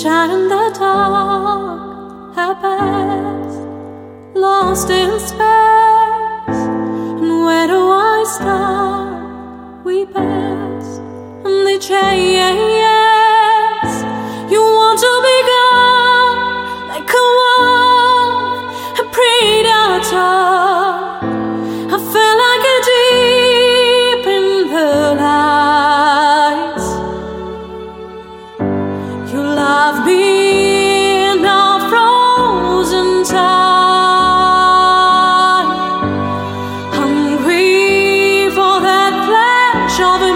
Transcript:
shine in the dark at best, lost in space. And where do I start? We pass and they chase. You want to be gone like a wolf, a predator. I feel like a deep in the lights. You love me in our frozen time, hungry for that flash of